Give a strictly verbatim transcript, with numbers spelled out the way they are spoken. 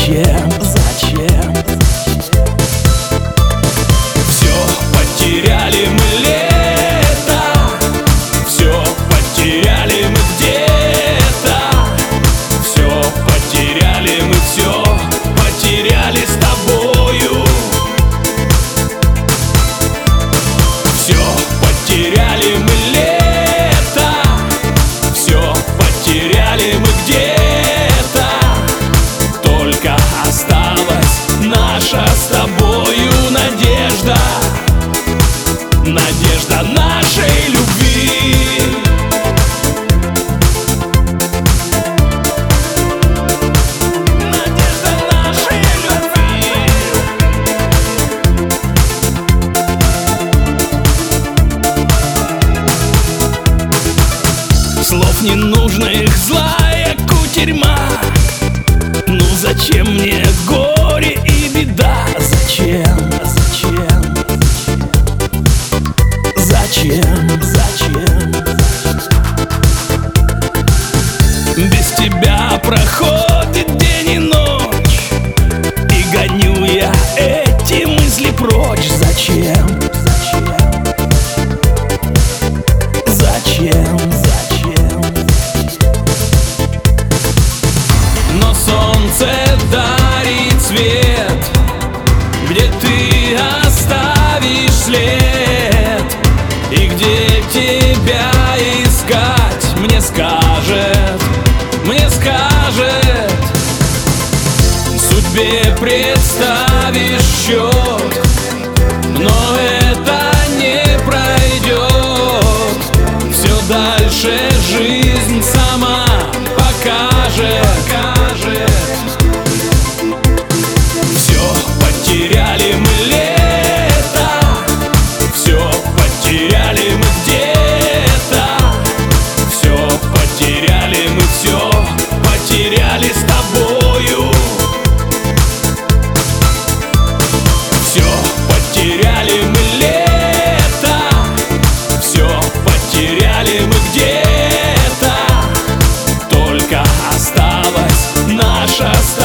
Зачем, зачем? Все потеряли мы лето, все потеряли мы где-то, все потеряли мы, все потеряли с тобою. Все потеряли мы лето, все потеряли мы где-то, только осталась наша с тобою надежда, надежда нашей любви. Надежда нашей любви. Слов ненужных, злая кутерьма. Ну зачем мне горе и беда? Зачем, зачем? Зачем, зачем? Без тебя проходит день и ночь, и гоню я эти мысли прочь. Зачем, зачем? Зачем, зачем? Но солнце дарит свет, где ты оставишь след, и где тебя искать, мне скажет, мне скажет. Судьбе представишь счет, но это не пройдет. Все дальше жизнь сама покажет. Все потеряли мы лето, все потеряли мы где-то, все потеряли мы, все потеряли с тобою. Все потеряли мы лето, все потеряли мы где-то, только осталась наша